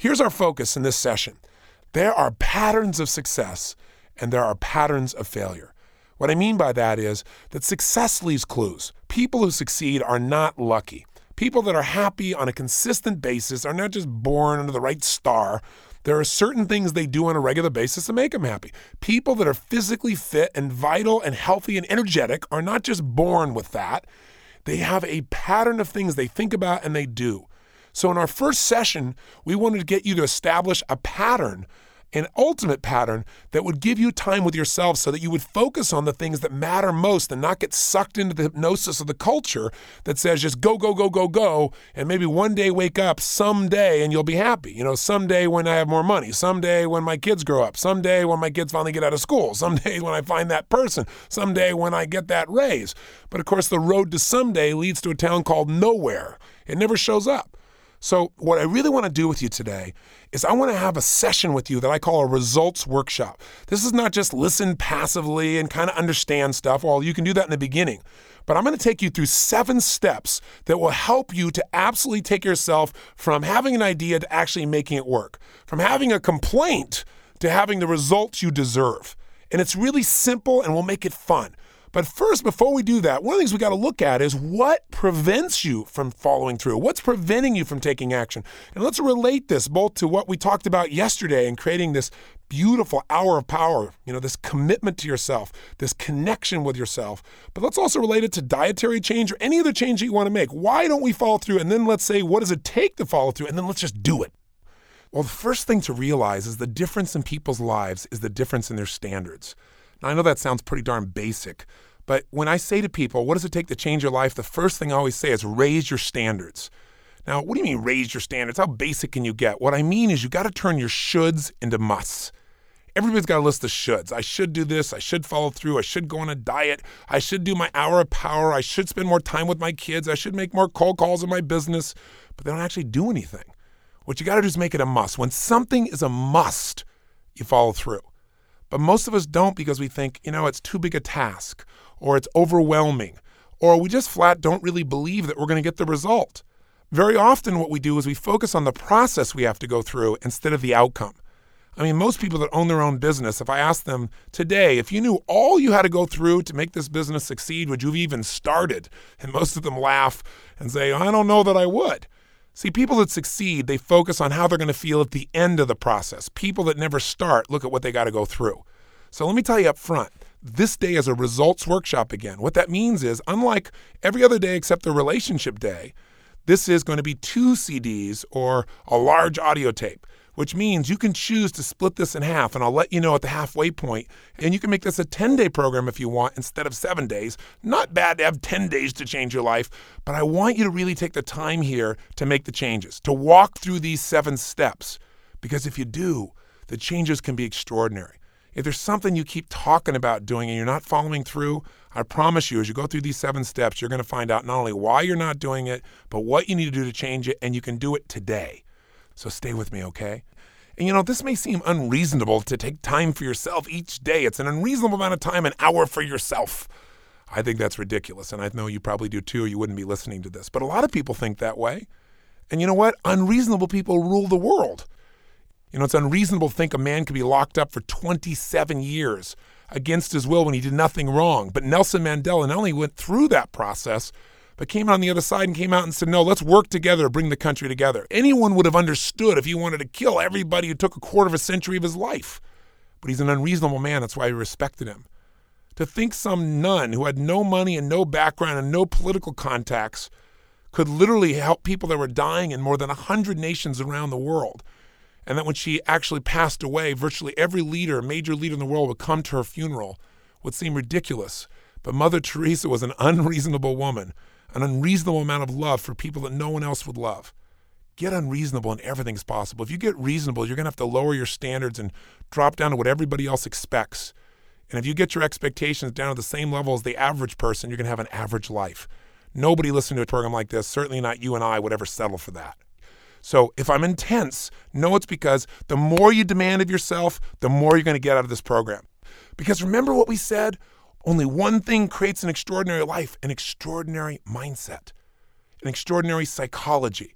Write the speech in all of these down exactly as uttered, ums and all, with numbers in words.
Here's our focus in this session. There are patterns of success and there are patterns of failure. What I mean by that is that success leaves clues. People who succeed are not lucky. People that are happy on a consistent basis are not just born under the right star. There are certain things they do on a regular basis to make them happy. People that are physically fit and vital and healthy and energetic are not just born with that. They have a pattern of things they think about and they do. So in our first session, we wanted to get you to establish a pattern, an ultimate pattern that would give you time with yourself so that you would focus on the things that matter most and not get sucked into the hypnosis of the culture that says just go, go, go, go, go, and maybe one day wake up someday and you'll be happy. You know, someday when I have more money, someday when my kids grow up, someday when my kids finally get out of school, someday when I find that person, someday when I get that raise. But of course, the road to someday leads to a town called nowhere. It never shows up. So what I really want to do with you today is I want to have a session with you that I call a results workshop. This is not just listen passively and kind of understand stuff. Well, you can do that in the beginning. But I'm going to take you through seven steps that will help you to absolutely take yourself from having an idea to actually making it work, from having a complaint to having the results you deserve. And it's really simple and we'll make it fun. But first, before we do that, one of the things we got to look at is what prevents you from following through? What's preventing you from taking action? And let's relate this both to what we talked about yesterday in creating this beautiful hour of power, you know, this commitment to yourself, this connection with yourself. But let's also relate it to dietary change or any other change that you want to make. Why don't we follow through? And then let's say, what does it take to follow through? And then let's just do it. Well, the first thing to realize is the difference in people's lives is the difference in their standards. Now, I know that sounds pretty darn basic, but when I say to people, what does it take to change your life? The first thing I always say is raise your standards. Now, what do you mean raise your standards? How basic can you get? What I mean is you got to turn your shoulds into musts. Everybody's got a list of shoulds. I should do this. I should follow through. I should go on a diet. I should do my hour of power. I should spend more time with my kids. I should make more cold calls in my business. But they don't actually do anything. What you got to do is make it a must. When something is a must, you follow through. But most of us don't because we think, you know, it's too big a task, or it's overwhelming, or we just flat don't really believe that we're going to get the result. Very often what we do is we focus on the process we have to go through instead of the outcome. I mean, most people that own their own business, if I ask them today, if you knew all you had to go through to make this business succeed, would you have even started? And most of them laugh and say, I don't know that I would. See, people that succeed, they focus on how they're going to feel at the end of the process. People that never start look at what they got to go through. So let me tell you up front, this day is a results workshop again. What that means is, unlike every other day except the relationship day, this is going to be two C Ds or a large audio tape, which means you can choose to split this in half, and I'll let you know at the halfway point, and you can make this a ten-day program if you want instead of seven days. Not bad to have ten days to change your life, but I want you to really take the time here to make the changes, to walk through these seven steps, because if you do, the changes can be extraordinary. If there's something you keep talking about doing and you're not following through, I promise you, as you go through these seven steps, you're going to find out not only why you're not doing it, but what you need to do to change it, and you can do it today. So stay with me, okay? And you know, this may seem unreasonable to take time for yourself each day. It's an unreasonable amount of time, an hour for yourself. I think that's ridiculous, and I know you probably do too, or you wouldn't be listening to this. But a lot of people think that way. And you know what? Unreasonable people rule the world. You know, it's unreasonable to think a man could be locked up for twenty-seven years against his will when he did nothing wrong. But Nelson Mandela not only went through that process, but came out on the other side and came out and said, no, let's work together to bring the country together. Anyone would have understood if he wanted to kill everybody who took a quarter of a century of his life. But he's an unreasonable man. That's why we respected him. To think some nun who had no money and no background and no political contacts could literally help people that were dying in more than one hundred nations around the world. And that when she actually passed away, virtually every leader, major leader in the world would come to her funeral would seem ridiculous. But Mother Teresa was an unreasonable woman, an unreasonable amount of love for people that no one else would love. Get unreasonable and everything's possible. If you get reasonable, you're going to have to lower your standards and drop down to what everybody else expects. And if you get your expectations down to the same level as the average person, you're going to have an average life. Nobody listening to a program like this, certainly not you and I, would ever settle for that. So if I'm intense, know it's because the more you demand of yourself, the more you're going to get out of this program. Because remember what we said? Only one thing creates an extraordinary life, an extraordinary mindset, an extraordinary psychology.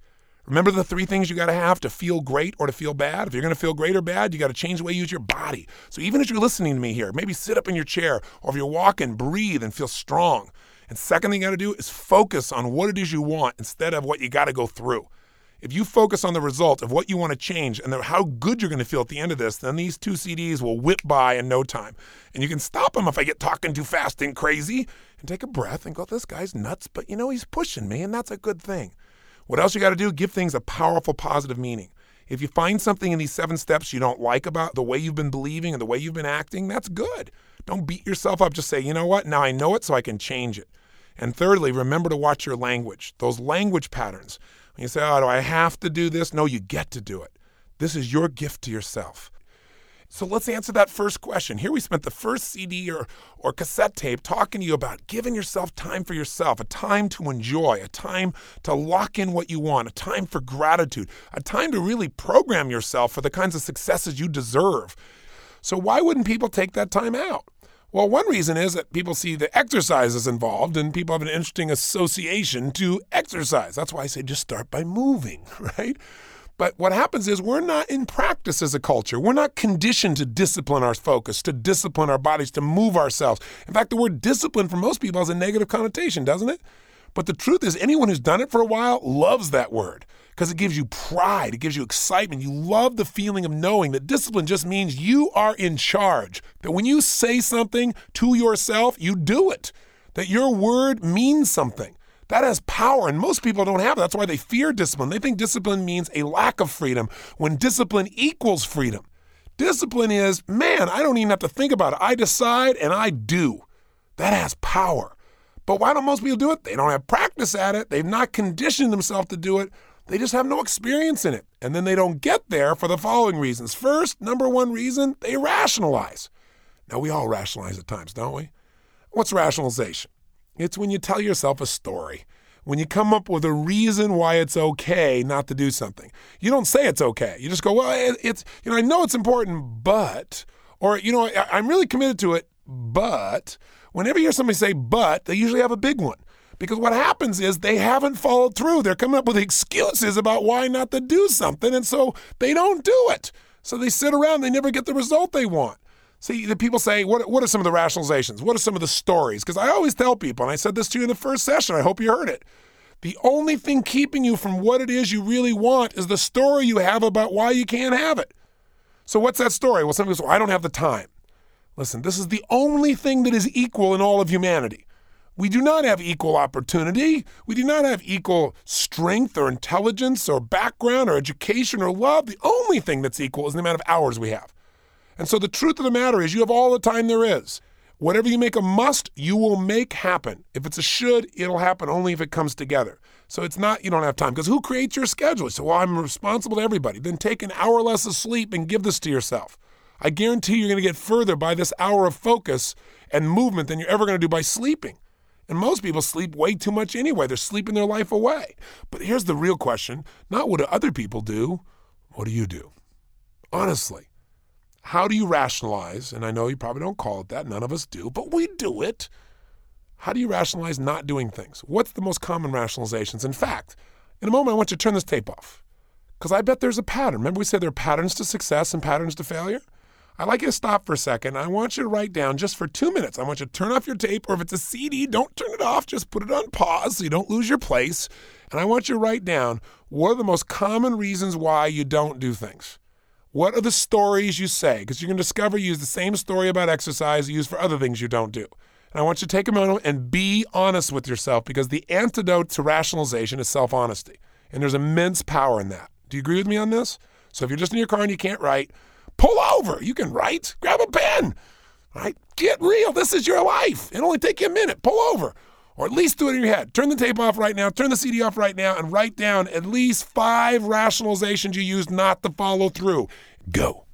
Remember the three things you got to have to feel great or to feel bad? If you're going to feel great or bad, you got to change the way you use your body. So even as you're listening to me here, maybe sit up in your chair, or if you're walking, breathe and feel strong. And second thing you got to do is focus on what it is you want instead of what you got to go through. If you focus on the result of what you want to change and how good you're going to feel at the end of this, then these two C Ds will whip by in no time. And you can stop them if I get talking too fast and crazy, and take a breath and go, this guy's nuts, but you know, he's pushing me, and that's a good thing. What else you got to do? Give things a powerful, positive meaning. If you find something in these seven steps you don't like about the way you've been believing and the way you've been acting, that's good. Don't beat yourself up. Just say, you know what? Now I know it, so I can change it. And thirdly, remember to watch your language, those language patterns. When you say, oh, do I have to do this? No, you get to do it. This is your gift to yourself. So let's answer that first question. Here we spent the first C D or, or cassette tape talking to you about giving yourself time for yourself, a time to enjoy, a time to lock in what you want, a time for gratitude, a time to really program yourself for the kinds of successes you deserve. So why wouldn't people take that time out? Well, one reason is that people see the exercises involved and people have an interesting association to exercise. That's why I say just start by moving, right? But what happens is we're not in practice as a culture. We're not conditioned to discipline our focus, to discipline our bodies, to move ourselves. In fact, the word discipline for most people has a negative connotation, doesn't it? But the truth is anyone who's done it for a while loves that word because it gives you pride. It gives you excitement. You love the feeling of knowing that discipline just means you are in charge, that when you say something to yourself, you do it, that your word means something. That has power, and most people don't have it. That's why they fear discipline. They think discipline means a lack of freedom, when discipline equals freedom. Discipline is, man, I don't even have to think about it. I decide and I do. That has power. But why don't most people do it? They don't have practice at it. They've not conditioned themselves to do it. They just have no experience in it. And then they don't get there for the following reasons. First, number one reason, they rationalize. Now, we all rationalize at times, don't we? What's rationalization? It's when you tell yourself a story, when you come up with a reason why it's okay not to do something. You don't say it's okay. You just go, well, it's, you know, I know it's important, but, or, you know, I'm really committed to it, but. Whenever you hear somebody say but, they usually have a big one. Because what happens is they haven't followed through. They're coming up with excuses about why not to do something, and so they don't do it. So they sit around, they never get the result they want. See, the people say, what, what are some of the rationalizations? What are some of the stories? Because I always tell people, and I said this to you in the first session, I hope you heard it. The only thing keeping you from what it is you really want is the story you have about why you can't have it. So what's that story? Well, somebody goes, well, I don't have the time. Listen, this is the only thing that is equal in all of humanity. We do not have equal opportunity. We do not have equal strength or intelligence or background or education or love. The only thing that's equal is the amount of hours we have. And so the truth of the matter is you have all the time there is. Whatever you make a must, you will make happen. If it's a should, it'll happen only if it comes together. So it's not you don't have time. Because who creates your schedule? So, well, I'm responsible to everybody. Then take an hour less of sleep and give this to yourself. I guarantee you're going to get further by this hour of focus and movement than you're ever going to do by sleeping. And most people sleep way too much anyway. They're sleeping their life away. But here's the real question. Not what do other people do. What do you do? Honestly. How do you rationalize, and I know you probably don't call it that, none of us do, but we do it. How do you rationalize not doing things? What's the most common rationalizations? In fact, in a moment, I want you to turn this tape off because I bet there's a pattern. Remember we said there are patterns to success and patterns to failure? I'd like you to stop for a second. I want you to write down just for two minutes. I want you to turn off your tape, or if it's a C D, don't turn it off. Just put it on pause so you don't lose your place. And I want you to write down what are the most common reasons why you don't do things. What are the stories you say? Because you're going to discover you use the same story about exercise you use for other things you don't do. And I want you to take a moment and be honest with yourself, because the antidote to rationalization is self-honesty. And there's immense power in that. Do you agree with me on this? So if you're just in your car and you can't write, pull over. You can write. Grab a pen. All right? Get real. This is your life. It'll only take you a minute. Pull over. Or at least do it in your head. Turn the tape off right now. Turn the C D off right now and write down at least five rationalizations you use not to follow through. Go.